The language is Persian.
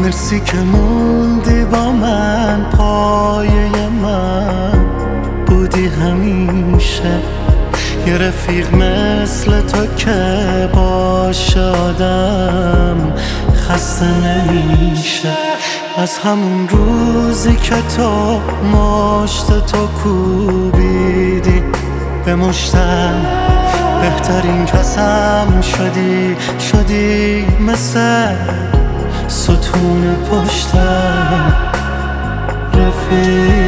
مرسی که موندی با من، پایه من بودی همیشه. یه رفیق مثل تو که باشه آدم خسته نمیشه. از همون روزی که تو مشت تو کوبیدی به مشتم، بهترین کسم شدی مثل ستون پشتم. رفیق